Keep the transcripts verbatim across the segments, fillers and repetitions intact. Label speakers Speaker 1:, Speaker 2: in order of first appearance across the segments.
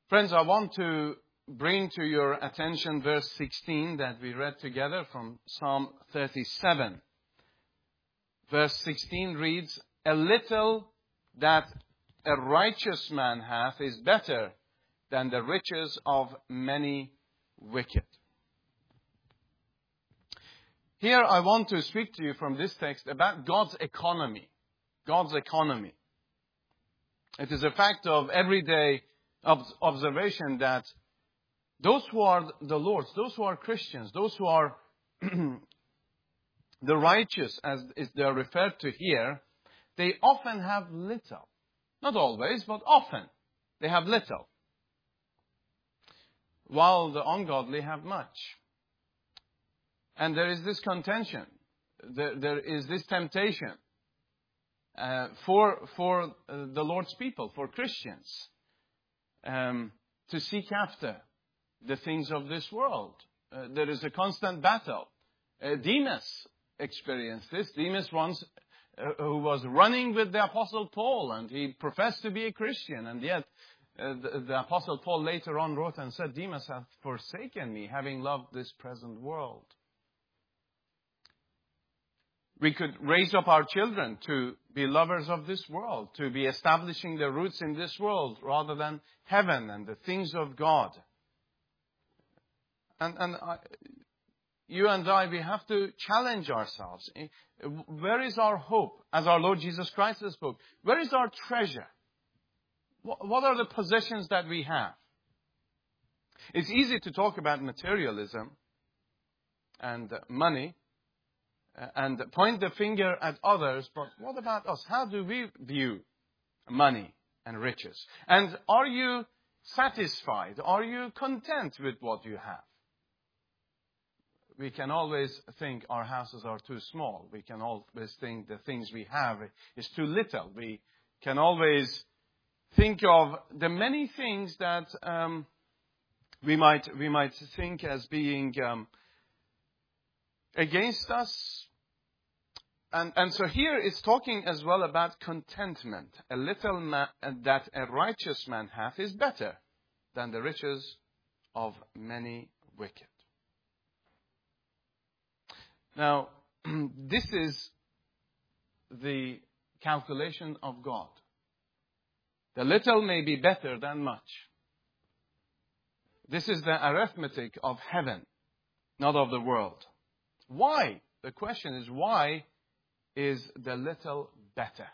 Speaker 1: Friends, I want to bring to your attention verse sixteen that we read together from Psalm thirty-seven. Verse sixteen reads, "A little that a righteous man hath is better than the riches of many wicked." Here I want to speak to you from this text about God's economy. God's economy. It is a fact of everyday observation that those who are the Lord's, those who are Christians, those who are the righteous, as they are referred to here, they often have little. Not always, but often. They have little. While the ungodly have much. And there is this contention. There, there is this temptation uh, for, for uh, the Lord's people, for Christians, um, to seek after the things of this world. Uh, there is a constant battle. Uh, Demas experienced this. Demas once uh, who was running with the Apostle Paul, and he professed to be a Christian, and yet uh, the, the Apostle Paul later on wrote and said, "Demas hath forsaken me, having loved this present world." We could raise up our children to be lovers of this world, to be establishing their roots in this world rather than heaven and the things of God. And, and I, you and I, we have to challenge ourselves. Where is our hope? As our Lord Jesus Christ has spoken, where is our treasure? What, what are the possessions that we have? It's easy to talk about materialism and money, and point the finger at others, but what about us? How do we view money and riches? And are you satisfied? Are you content with what you have? We can always think our houses are too small. We can always think the things we have is too little. We can always think of the many things that um, we might we might think as being um, against us. And, and so here it's talking as well about contentment. A little man, that a righteous man hath is better than the riches of many wicked. Now, this is the calculation of God. The little may be better than much. This is the arithmetic of heaven, not of the world. Why? The question is, why is the little better?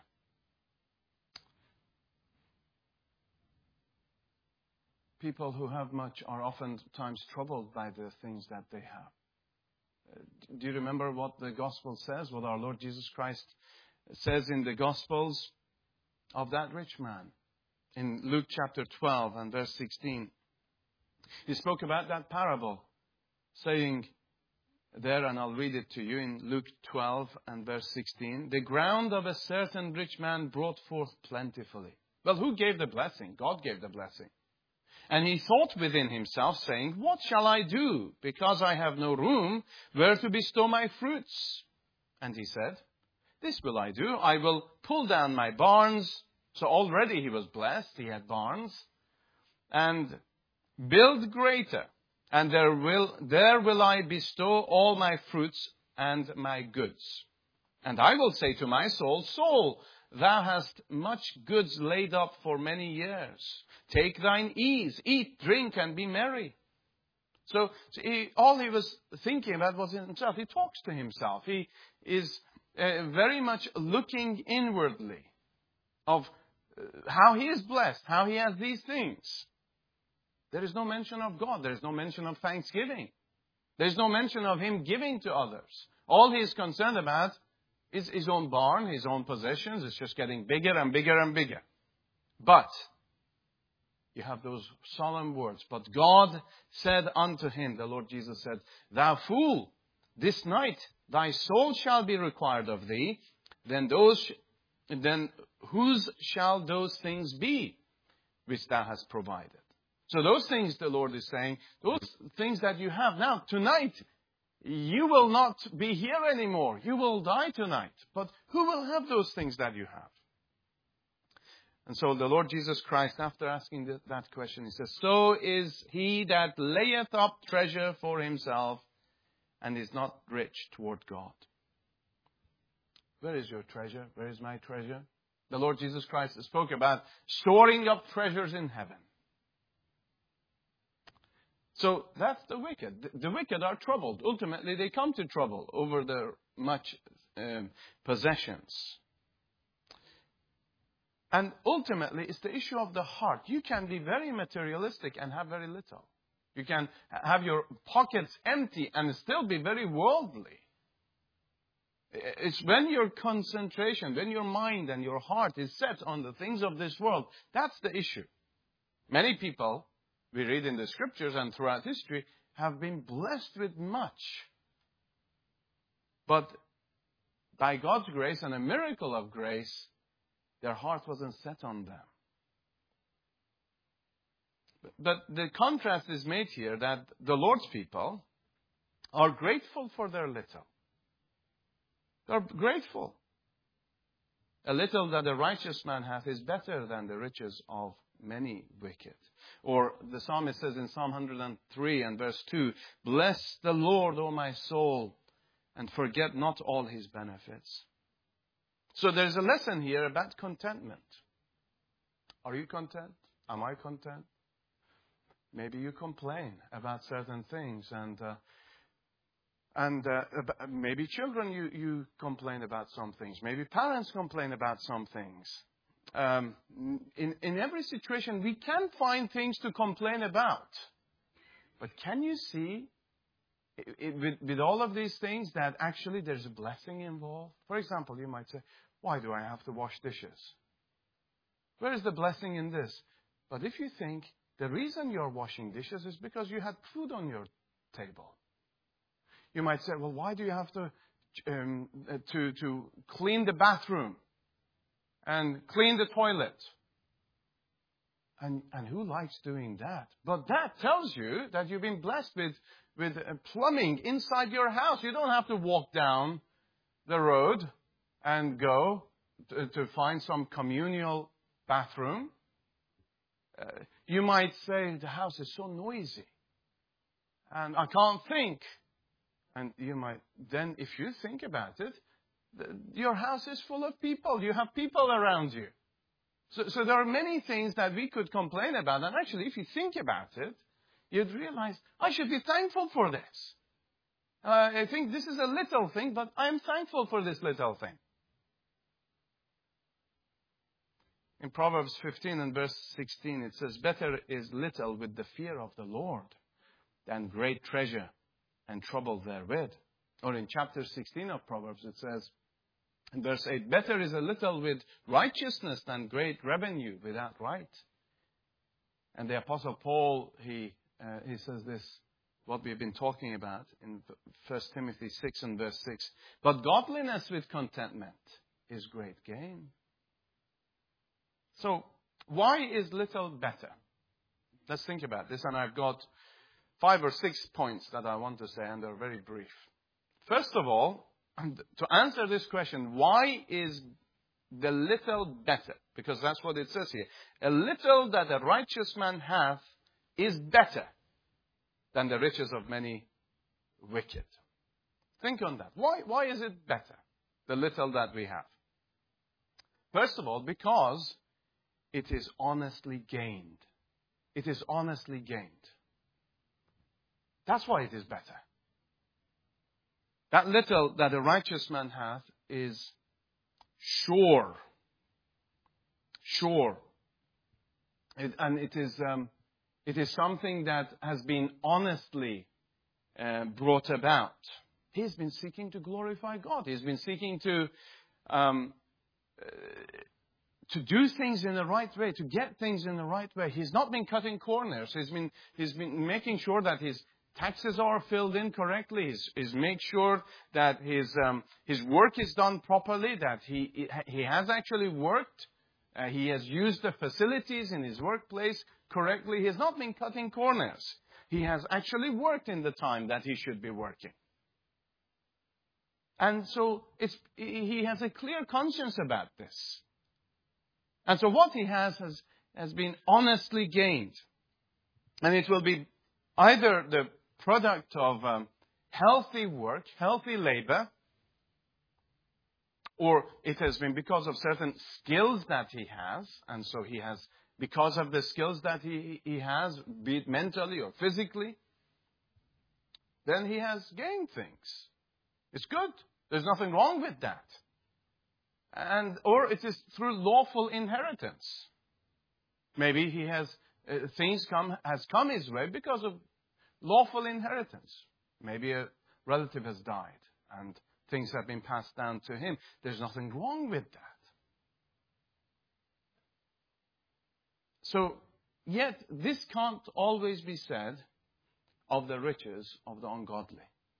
Speaker 1: People who have much are oftentimes troubled by the things that they have. Uh, do you remember what the gospel says, what our Lord Jesus Christ says in the gospels of that rich man? In Luke chapter twelve and verse sixteen. He spoke about that parable, saying there, and I'll read it to you in Luke twelve and verse sixteen. "The ground of a certain rich man brought forth plentifully." Well, who gave the blessing? God gave the blessing. "And he thought within himself, saying, What shall I do? Because I have no room where to bestow my fruits. And he said, This will I do. I will pull down my barns." So already he was blessed. He had barns. "And build greater. And there will, there will I bestow all my fruits and my goods. And I will say to my soul, Soul, thou hast much goods laid up for many years. Take thine ease, eat, drink, and be merry." So, so he, all he was thinking about was himself. He talks to himself. He is uh, very much looking inwardly of uh, how he is blessed, how he has these things. There is no mention of God. There is no mention of thanksgiving. There is no mention of him giving to others. All he is concerned about is his own barn, his own possessions. It's just getting bigger and bigger and bigger. But you have those solemn words. "But God said unto him," the Lord Jesus said, "Thou fool, this night thy soul shall be required of thee. Then those, then whose shall those things be which thou hast provided?" So those things, the Lord is saying, those things that you have now, tonight, you will not be here anymore. You will die tonight. But who will have those things that you have? And so the Lord Jesus Christ, after asking that, that question, he says, so is he that layeth up treasure for himself and is not rich toward God. Where is your treasure? Where is my treasure? The Lord Jesus Christ spoke about storing up treasures in heaven. So that's the wicked. The wicked are troubled. Ultimately, they come to trouble over their much um, possessions. And ultimately, it's the issue of the heart. You can be very materialistic and have very little. You can have your pockets empty and still be very worldly. It's when your concentration, when your mind and your heart is set on the things of this world, that's the issue. Many people, we read in the scriptures and throughout history, have been blessed with much. But by God's grace and a miracle of grace, their heart wasn't set on them. But the contrast is made here that the Lord's people are grateful for their little. They're grateful. A little that a righteous man hath is better than the riches of many wicked. Or the psalmist says in Psalm one hundred three and verse two, bless the Lord, O my soul, and forget not all his benefits. So there's a lesson here about contentment. Are you content? Am I content? Maybe you complain about certain things, and uh, and uh, maybe children you, you complain about some things. Maybe parents complain about some things. Um, in in every situation, we can find things to complain about. But can you see, it, it, with, with all of these things, that actually there's a blessing involved? For example, you might say, why do I have to wash dishes? Where is the blessing in this? But if you think, the reason you're washing dishes is because you had food on your table. You might say, well, why do you have to um, to to clean the bathroom and clean the toilet? And and who likes doing that? But that tells you that you've been blessed with with plumbing inside your house. You don't have to walk down the road and go to, to find some communal bathroom. Uh, you might say, the house is so noisy and I can't think. And you might, then if you think about it, the, your house is full of people. You have people around you. So, so there are many things that we could complain about. And actually, if you think about it, you'd realize, I should be thankful for this. Uh, I think this is a little thing, but I'm thankful for this little thing. In Proverbs fifteen and verse sixteen, it says, better is little with the fear of the Lord than great treasure and trouble therewith. Or in chapter sixteen of Proverbs, it says, in verse eight, better is a little with righteousness than great revenue without right. And the Apostle Paul, he uh, he says this, what we've been talking about in First Timothy six and verse six. But godliness with contentment is great gain. So, why is little better? Let's think about this. And I've got five or six points that I want to say, and they're very brief. First of all, to answer this question, why is the little better? Because that's what it says here. A little that a righteous man hath is better than the riches of many wicked. Think on that. Why, why is it better, the little that we have? First of all, because it is honestly gained. It is honestly gained. That's why it is better. That little that a righteous man hath is sure. Sure. It, and it is um, it is something that has been honestly uh, brought about. He's been seeking to glorify God. He's been seeking to um, uh, to do things in the right way, to get things in the right way. He's not been cutting corners. He's been he's been making sure that his taxes are filled in correctly. He's, he's made sure that his um, his work is done properly. That he he has actually worked. Uh, he has used the facilities in his workplace correctly. He has not been cutting corners. He has actually worked in the time that he should be working. And so it's, he has a clear conscience about this. And so what he has has, has been honestly gained. And it will be either the product of um, healthy work, healthy labor, or it has been because of certain skills that he has. And so he has, because of the skills that he, he has, be it mentally or physically, then he has gained things. It's good. There's nothing wrong with that. And or it is through lawful inheritance. Maybe he has uh, things come has come his way because of lawful inheritance. Maybe a relative has died and things have been passed down to him. There's nothing wrong with that. So, yet this can't always be said of the riches of the ungodly.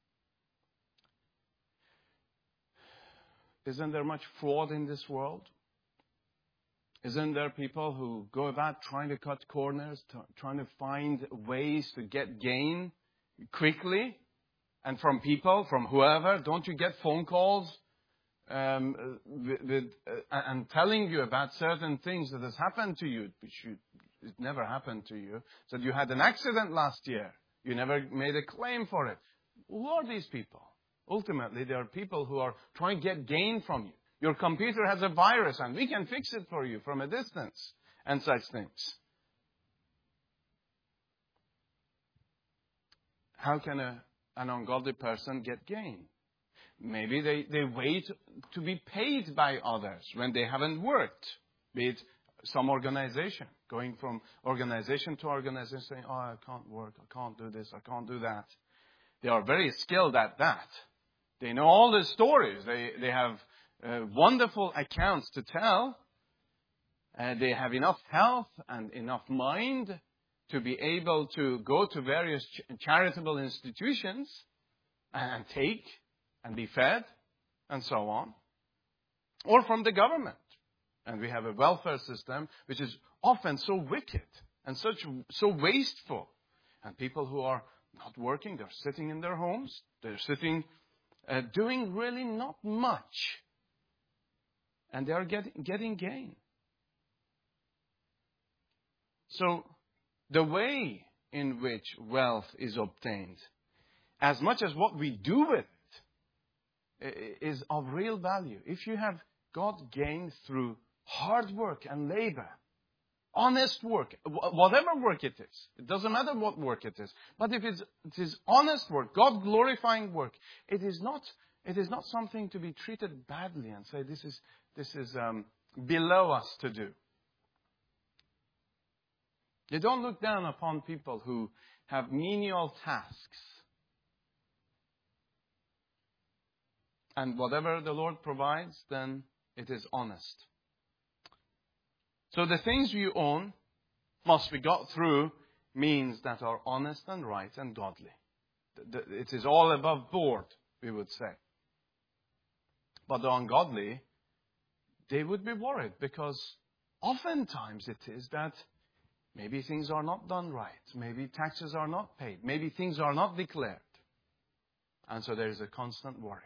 Speaker 1: Isn't there much fraud in this world? Isn't there people who go about trying to cut corners, t- trying to find ways to get gain quickly? And from people, from whoever, don't you get phone calls um, with, with, uh, and telling you about certain things that has happened to you, which you, it never happened to you? So you had an accident last year. You never made a claim for it. Who are these people? Ultimately, there are people who are trying to get gain from you. Your computer has a virus and we can fix it for you from a distance and such things. How can a, an ungodly person get gain? Maybe they, they wait to be paid by others when they haven't worked. Be it some organization, going from organization to organization saying, oh, I can't work, I can't do this, I can't do that. They are very skilled at that. They know all the stories. They, they have uh, wonderful accounts to tell. Uh, they have enough health and enough mind to be able to go to various ch- charitable institutions and take and be fed and so on. Or from the government. And we have a welfare system which is often so wicked and such so wasteful. And people who are not working, they're sitting in their homes. They're sitting uh, doing really not much. And they are getting, getting gain. So the way in which wealth is obtained, as much as what we do with it, is of real value. If you have got gain through hard work and labor, honest work, whatever work it is, it doesn't matter what work it is, but if it's, it is honest work, God-glorifying work, it is not it is not something to be treated badly and say this is this is um, below us to do. You don't look down upon people who have menial tasks. And whatever the Lord provides, then it is honest. So the things you own must be got through means that are honest and right and godly. It is all above board, we would say. But the ungodly, they would be worried because oftentimes it is that maybe things are not done right. Maybe taxes are not paid. Maybe things are not declared. And so there is a constant worry.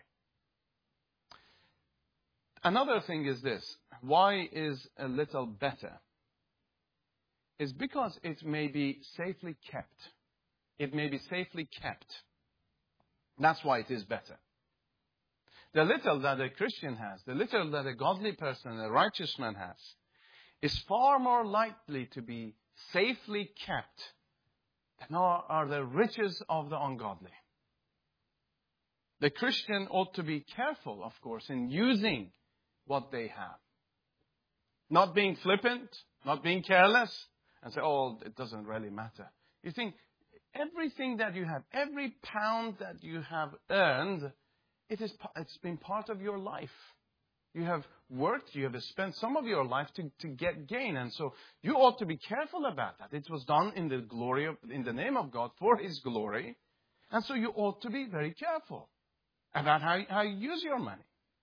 Speaker 1: Another thing is this. Why is a little better? Is because it may be safely kept. It may be safely kept. That's why it is better. The little that a Christian has, the little that a godly person, a righteous man has, is far more likely to be safely kept than are the riches of the ungodly. The Christian ought to be careful, of course, in using what they have. Not being flippant, not being careless, and say, oh, it doesn't really matter. You think everything that you have, every pound that you have earned, it is, it's been part of your life. You have worked, you have spent some of your life to, to get gain. And so you ought to be careful about that. It was done in the glory of, in the name of God for His glory. And so you ought to be very careful about how, how you use your money.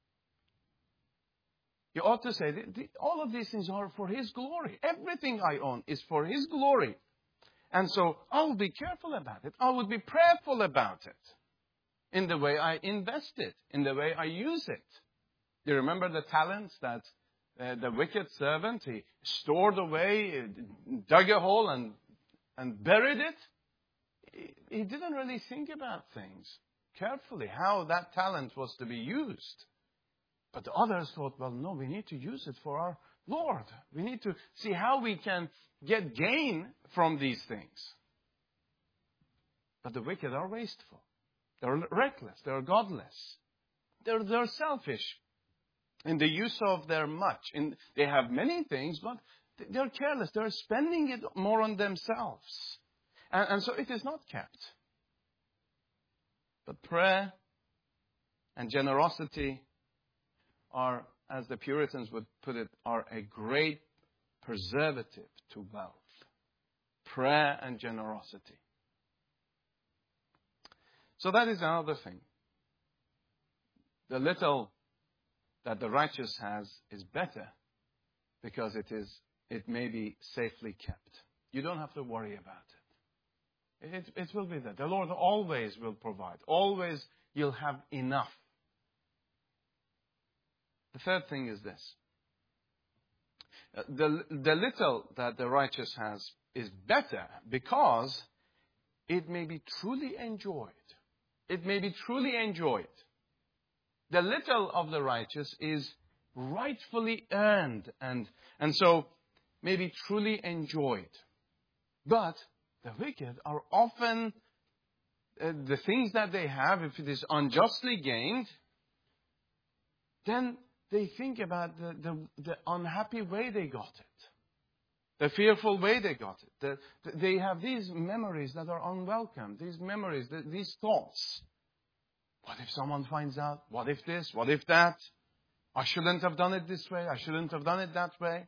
Speaker 1: You ought to say, all of these things are for His glory. Everything I own is for His glory. And so I will be careful about it. I will be prayerful about it. In the way I invest it. In the way I use it. Do you remember the talents that uh, the wicked servant, he stored away, dug a hole and, and buried it. He, he didn't really think about things carefully, how that talent was to be used. But the others thought, well, no, we need to use it for our Lord. We need to see how we can get gain from these things. But the wicked are wasteful. They're reckless. They're godless. They're, they're selfish in the use of their much. In, they have many things, but they're careless. They're spending it more on themselves. And, and so it is not kept. But prayer and generosity are, as the Puritans would put it, are a great preservative to wealth. Prayer and generosity. So that is another thing. The little that the righteous has is better because it is it may be safely kept. You don't have to worry about it. It, it will be there. The Lord always will provide. Always you'll have enough. The third thing is this. The, the little that the righteous has is better because it may be truly enjoyed. It may be truly enjoyed. The little of the righteous is rightfully earned and, and so may be truly enjoyed. But the wicked are often, uh, the things that they have, if it is unjustly gained, then they think about the, the, the unhappy way they got it. The fearful way they got it. The, the, they have these memories that are unwelcome. These memories, the, these thoughts. What if someone finds out? What if this? What if that? I shouldn't have done it this way. I shouldn't have done it that way.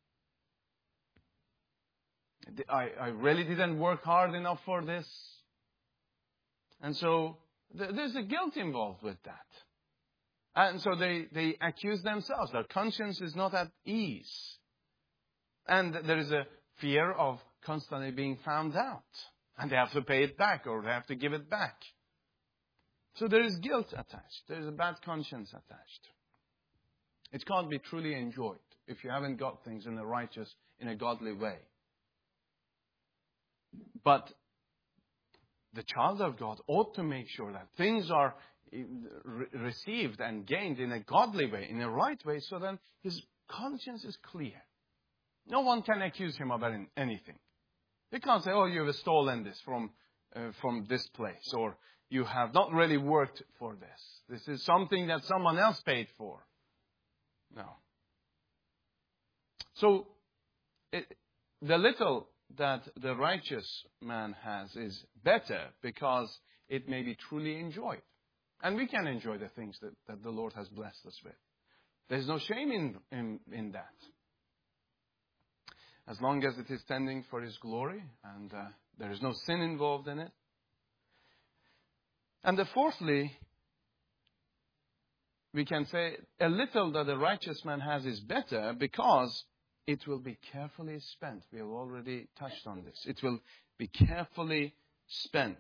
Speaker 1: I, I really didn't work hard enough for this. And so th- there's a guilt involved with that. And so they, they accuse themselves. Their conscience is not at ease. And there is a fear of constantly being found out. And they have to pay it back or they have to give it back. So there is guilt attached. There is a bad conscience attached. It can't be truly enjoyed if you haven't got things in a righteous, in a godly way. But the child of God ought to make sure that things are received and gained in a godly way, in a right way, so then his conscience is clear. No one can accuse him of anything. They can't say, oh, you have stolen this from, uh, from this place, or you have not really worked for this. This is something that someone else paid for. No. So, it, the little that the righteous man has is better because it may be truly enjoyed. And we can enjoy the things that, that the Lord has blessed us with. There's no shame in, in, in that. As long as it is tending for His glory and uh, there is no sin involved in it. And the fourthly, we can say a little that the righteous man has is better because it will be carefully spent. We have already touched on this. It will be carefully spent.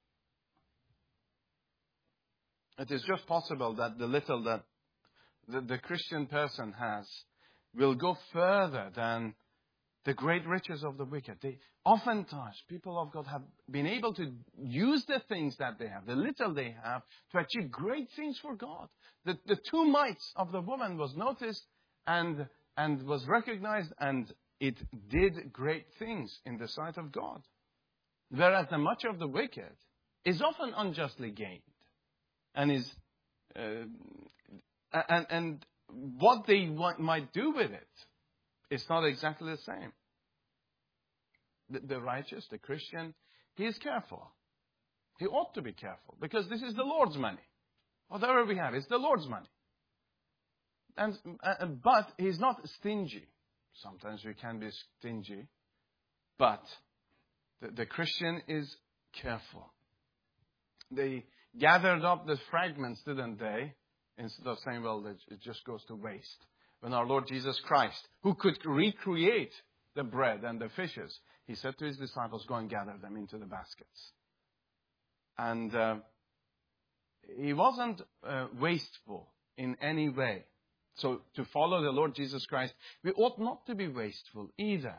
Speaker 1: It is just possible that the little that the, the Christian person has will go further than the great riches of the wicked. They, oftentimes, people of God have been able to use the things that they have, the little they have, to achieve great things for God. The, the two mites of the woman was noticed and, and was recognized, and it did great things in the sight of God. Whereas the much of the wicked is often unjustly gained. And is uh, and, and what they want, might do with it is not exactly the same. The, the righteous, the Christian, he is careful. He ought to be careful because this is the Lord's money. Whatever we have, it's the Lord's money. And uh, but he's not stingy. Sometimes we can be stingy, but the, the Christian is careful. They gathered up the fragments, didn't they? Instead of saying, well, it just goes to waste. When our Lord Jesus Christ, who could recreate the bread and the fishes, He said to His disciples, go and gather them into the baskets. And uh, He wasn't uh, wasteful in any way. So to follow the Lord Jesus Christ, we ought not to be wasteful either.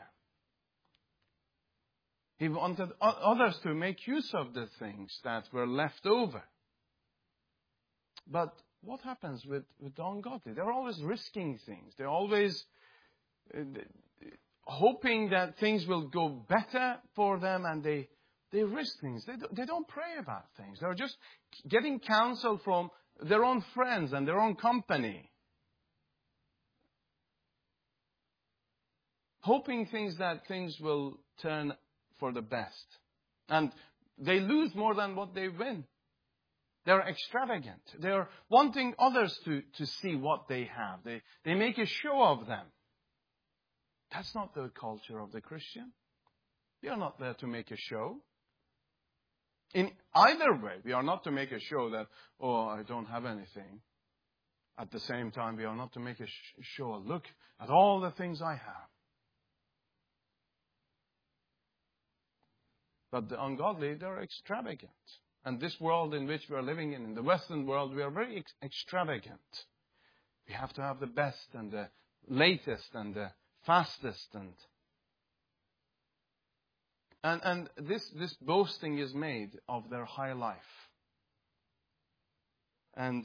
Speaker 1: He wanted others to make use of the things that were left over. But what happens with, with the ungodly? They're always risking things. They're always uh, hoping that things will go better for them, and they, they risk things. They don't, they don't pray about things. They're just getting counsel from their own friends and their own company. Hoping things that things will turn for the best. And they lose more than what they win. They're extravagant. They're wanting others to, to see what they have. They, they make a show of them. That's not the culture of the Christian. We are not there to make a show. In either way, we are not to make a show that, oh, I don't have anything. At the same time, we are not to make a sh- show, look at all the things I have. But the ungodly, they're extravagant. And this world in which we are living in, in the Western world, we are very ex- extravagant. We have to have the best and the latest and the fastest. And and, and this, this boasting is made of their high life. And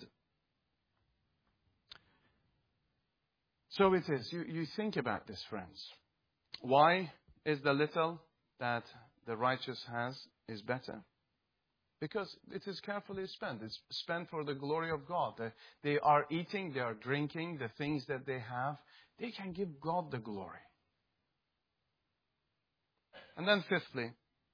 Speaker 1: so it is. You, you think about this, friends. Why is the little that the righteous has is better? Because it is carefully spent. It's spent for the glory of God. They, they are eating, they are drinking, the things that they have, they can give God the glory. And then fifthly,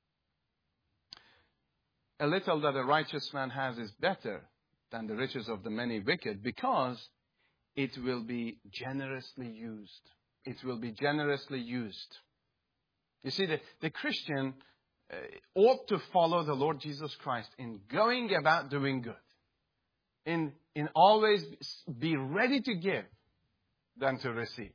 Speaker 1: a little that a righteous man has is better than the riches of the many wicked, because it will be generously used. It will be generously used. You see, the, the Christian uh, ought to follow the Lord Jesus Christ in going about doing good. In, in always be ready to give than to receive.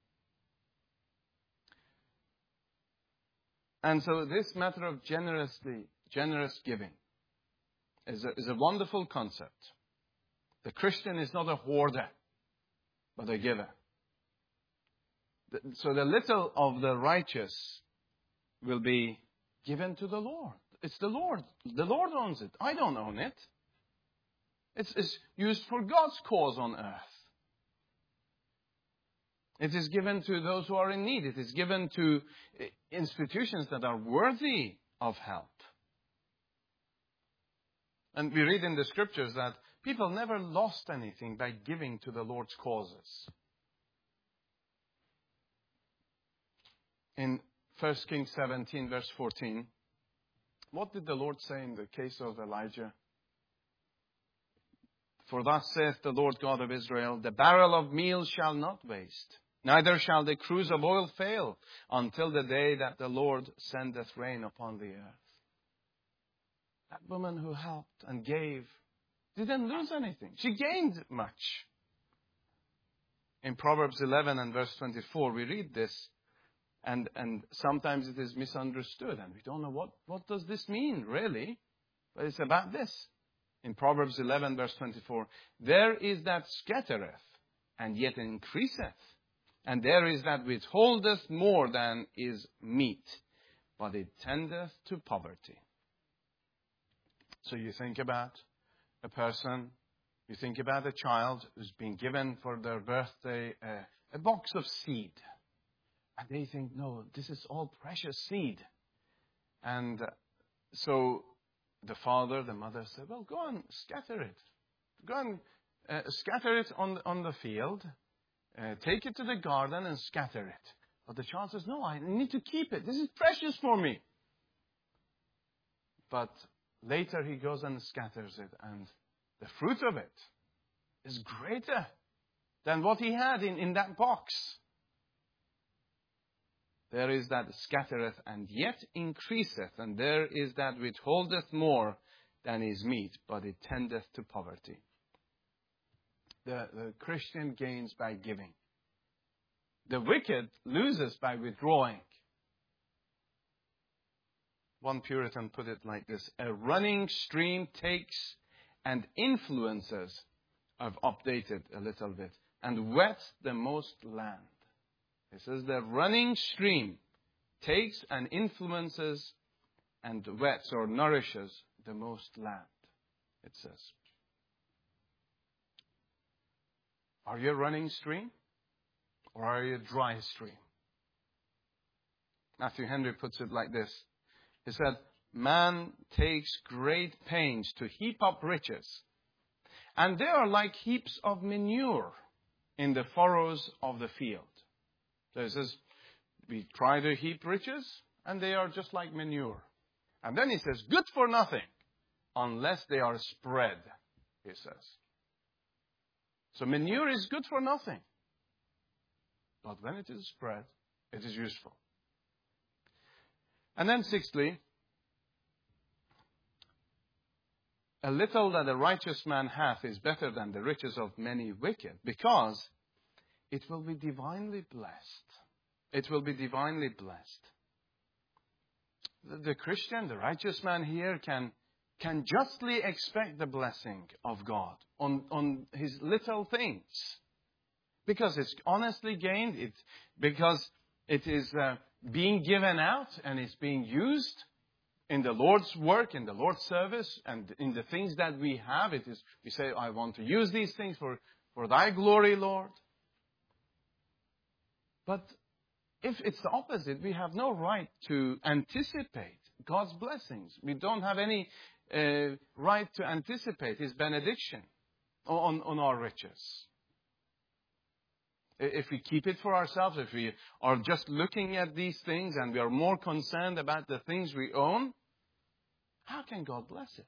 Speaker 1: And so this matter of generously, generous giving is a, is a wonderful concept. The Christian is not a hoarder, but a giver. So the little of the righteous will be given to the Lord. It's the Lord. The Lord owns it. I don't own it. It's, it's used for God's cause on earth. It is given to those who are in need. It is given to institutions that are worthy of help. And we read in the scriptures that people never lost anything by giving to the Lord's causes. In First Kings seventeen, verse fourteen, what did the Lord say in the case of Elijah? For thus saith the Lord God of Israel, the barrel of meal shall not waste, neither shall the cruse of oil fail, until the day that the Lord sendeth rain upon the earth. That woman who helped and gave didn't lose anything. She gained much. In Proverbs eleven and verse twenty-four, we read this. And, and sometimes it is misunderstood. And we don't know what, what does this mean, really. But it's about this. In Proverbs eleven, verse twenty-four, there is that scattereth, and yet increaseth. And there is that withholdeth more than is meet, but it tendeth to poverty. So you think about a person, you think about a child who's been given for their birthday uh, a box of seed. And they think, no, this is all precious seed. And uh, so the father, the mother said, well, go and scatter it. Go and uh, scatter it on, on the field. Uh, take it to the garden and scatter it. But the child says, no, I need to keep it. This is precious for me. But later he goes and scatters it. And the fruit of it is greater than what he had in, in that box. There is that scattereth and yet increaseth, and there is that withholdeth more than is meet, but it tendeth to poverty. The, the Christian gains by giving. The wicked loses by withdrawing. One Puritan put it like this: a running stream takes and influences. I've updated a little bit. and wet the most land. It says the running stream takes and influences and wets or nourishes the most land, it says. Are you a running stream or are you a dry stream? Matthew Henry puts it like this. He said, man takes great pains to heap up riches, and they are like heaps of manure in the furrows of the field. So he says, we try to heap riches, and they are just like manure. And then he says, good for nothing, unless they are spread, he says. So manure is good for nothing. But when it is spread, it is useful. And then sixthly, a little that a righteous man hath is better than the riches of many wicked, because it will be divinely blessed. It will be divinely blessed. The, the Christian, the righteous man here can, can justly expect the blessing of God on, on his little things. Because it's honestly gained, it, because it is uh, being given out and it's being used in the Lord's work, in the Lord's service, and in the things that we have. It is, we say, I want to use these things for, for thy glory, Lord. But if it's the opposite, we have no right to anticipate God's blessings. We don't have any uh, right to anticipate His benediction on, on our riches. If we keep it for ourselves, if we are just looking at these things and we are more concerned about the things we own, how can God bless it?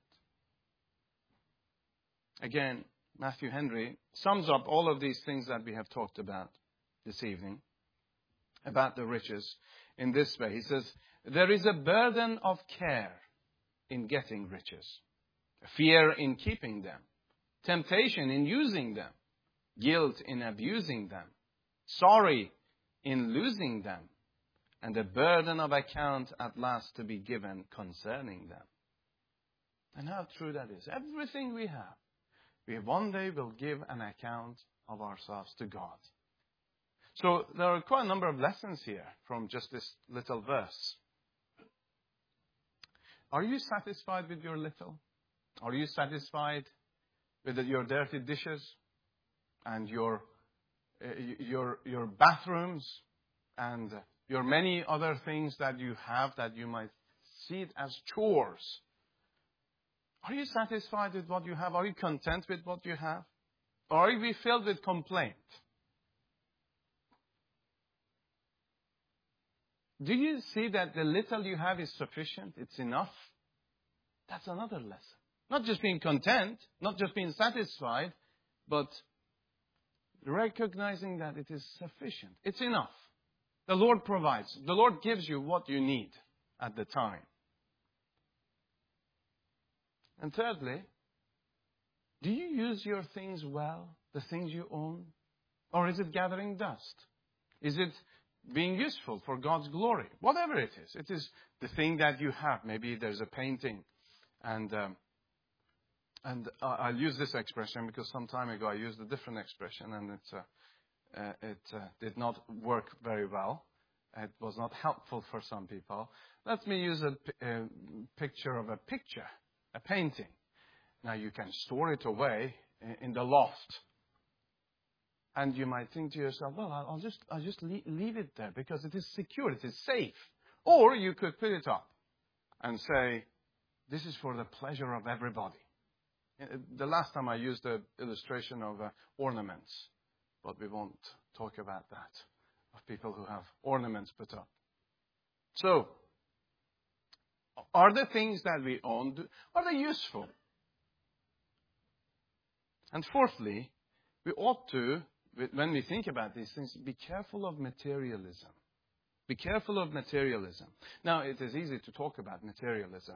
Speaker 1: Again, Matthew Henry sums up all of these things that we have talked about this evening about the riches in this way. He says, there is a burden of care in getting riches, fear in keeping them, temptation in using them, guilt in abusing them, sorry in losing them, and a burden of account at last to be given concerning them. And how true that is. Everything we have, we one day will give an account of ourselves to God. So there are quite a number of lessons here from just this little verse. Are you satisfied with your little? Are you satisfied with your dirty dishes and your uh, your your bathrooms and your many other things that you have that you might see it as chores? Are you satisfied with what you have? Are you content with what you have? Or are you filled with complaint? Do you see that the little you have is sufficient? It's enough? That's another lesson. Not just being content, not just being satisfied, but recognizing that it is sufficient. It's enough. The Lord provides. The Lord gives you what you need at the time. And thirdly, do you use your things well, the things you own? Or is it gathering dust? Is it being useful for God's glory? Whatever it is. It is the thing that you have. Maybe there's a painting. And um, and uh, I'll use this expression because some time ago I used a different expression and it, uh, uh, it uh, did not work very well. It was not helpful for some people. Let me use a, a picture of a picture, a painting. Now you can store it away in the loft. And you might think to yourself, well, I'll just, I'll just leave it there because it is secure, it is safe. Or you could put it up and say, this is for the pleasure of everybody. The last time I used the illustration of uh, ornaments, but we won't talk about that, of people who have ornaments put up. So, are the things that we own, are they useful? And fourthly, we ought to, when we think about these things, be careful of materialism. Be careful of materialism. Now, it is easy to talk about materialism.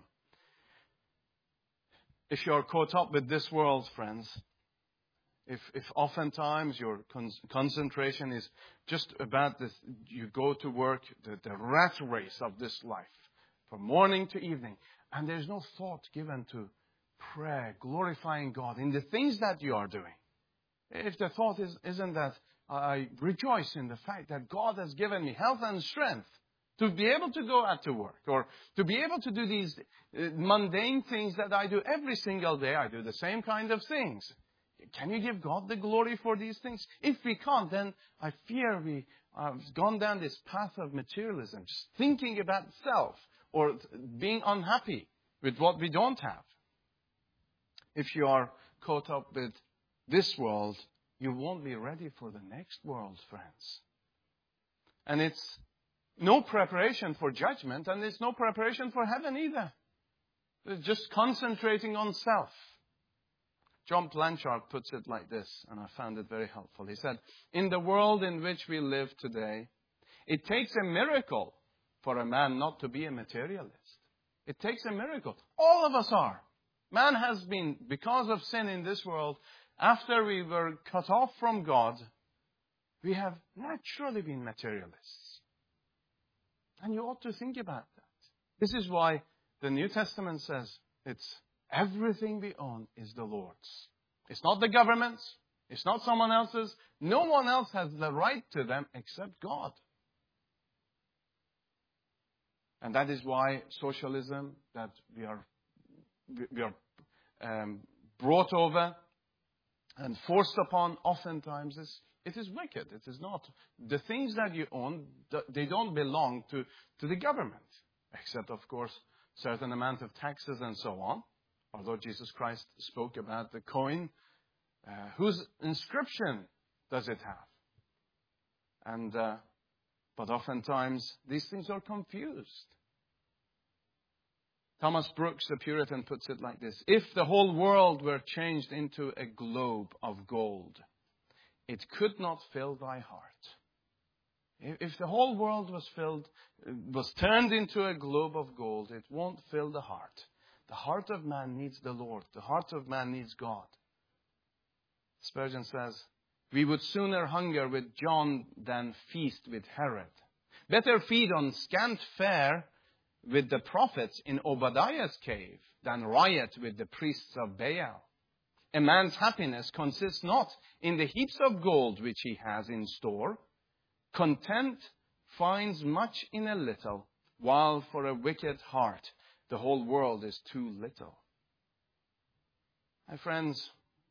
Speaker 1: If you are caught up with this world, friends, if, if oftentimes your con- concentration is just about this, you go to work, the, the rat race of this life, from morning to evening, and there's no thought given to prayer, glorifying God in the things that you are doing. if the thought is, isn't that I rejoice in the fact that God has given me health and strength to be able to go out to work, or to be able to do these uh, mundane things that I do every single day. I do the same kind of things. Can you give God the glory for these things? If we can't, then I fear we have gone down this path of materialism, just thinking about self, or being unhappy with what we don't have. If you are caught up with this world, you won't be ready for the next world, friends. And it's no preparation for judgment, and it's no preparation for heaven either. It's just concentrating on self. John Blanchard puts it like this, and I found it very helpful. He said, in the world in which we live today, it takes a miracle for a man not to be a materialist. It takes a miracle. All of us are. Man has been, because of sin in this world, after we were cut off from God, we have naturally been materialists. And you ought to think about that. This is why the New Testament says it's everything we own is the Lord's. It's not the government's. It's not someone else's. No one else has the right to them except God. And that is why socialism that we are we are um, brought over and forced upon oftentimes is it is wicked. It is not. The things that you own, they don't belong to, to the government, except, of course, certain amount of taxes and so on. Our Lord Jesus Christ spoke about the coin. Uh, whose inscription does it have? And uh, but oftentimes these things are confused. Thomas Brooks, the Puritan, puts it like this. If the whole world were changed into a globe of gold, it could not fill thy heart. If the whole world was filled, was turned into a globe of gold, it won't fill the heart. The heart of man needs the Lord. The heart of man needs God. Spurgeon says, we would sooner hunger with John than feast with Herod. Better feed on scant fare with the prophets in Obadiah's cave than riot with the priests of Baal. A man's happiness consists not in the heaps of gold which he has in store. Content finds much in a little, while for a wicked heart the whole world is too little. My friends,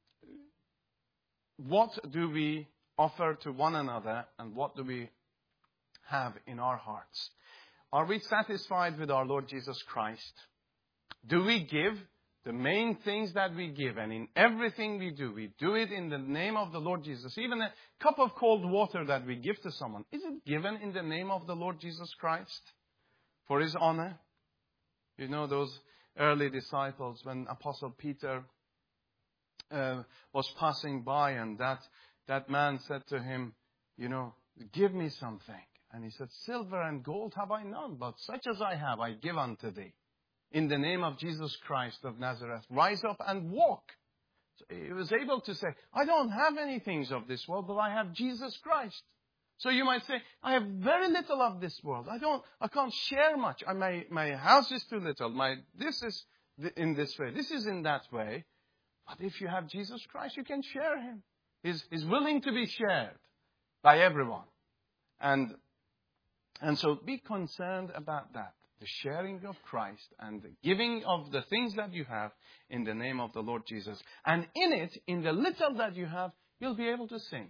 Speaker 1: what do we offer to one another, and what do we have in our hearts? Are we satisfied with our Lord Jesus Christ? Do we give the main things that we give? And in everything we do, we do it in the name of the Lord Jesus. Even a cup of cold water that we give to someone, is it given in the name of the Lord Jesus Christ? For His honor? You know those early disciples when Apostle Peter uh, was passing by, and that, that man said to him, you know, give me something. And he said, silver and gold have I none, but such as I have I give unto thee. In the name of Jesus Christ of Nazareth, rise up and walk. So he was able to say, I don't have any things of this world, but I have Jesus Christ. So you might say, I have very little of this world. I don't, I can't share much. I, my, my house is too little. My, this is in this way. This is in that way. But if you have Jesus Christ, you can share Him. He's, he's willing to be shared by everyone. And And so be concerned about that, the sharing of Christ and the giving of the things that you have in the name of the Lord Jesus. And in it, in the little that you have, you'll be able to sing.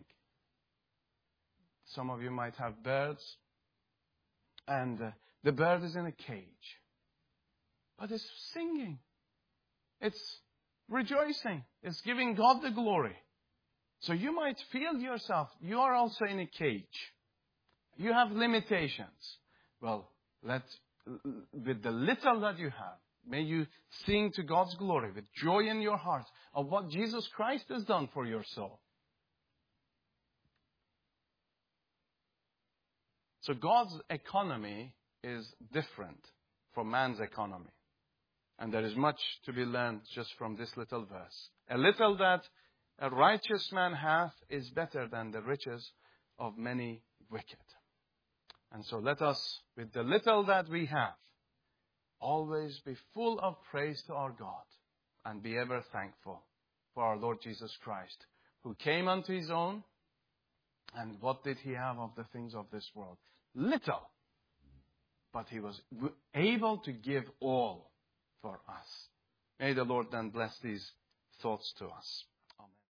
Speaker 1: Some of you might have birds, and uh, the bird is in a cage. But it's singing. It's rejoicing. It's giving God the glory. So you might feel yourself, you are also in a cage. You have limitations. Well, let, with the little that you have, may you sing to God's glory with joy in your heart of what Jesus Christ has done for your soul. So God's economy is different from man's economy. And there is much to be learned just from this little verse. A little that a righteous man hath is better than the riches of many wicked. And so let us, with the little that we have, always be full of praise to our God and be ever thankful for our Lord Jesus Christ, who came unto his own. And what did he have of the things of this world? Little. But he was able to give all for us. May the Lord then bless these thoughts to us.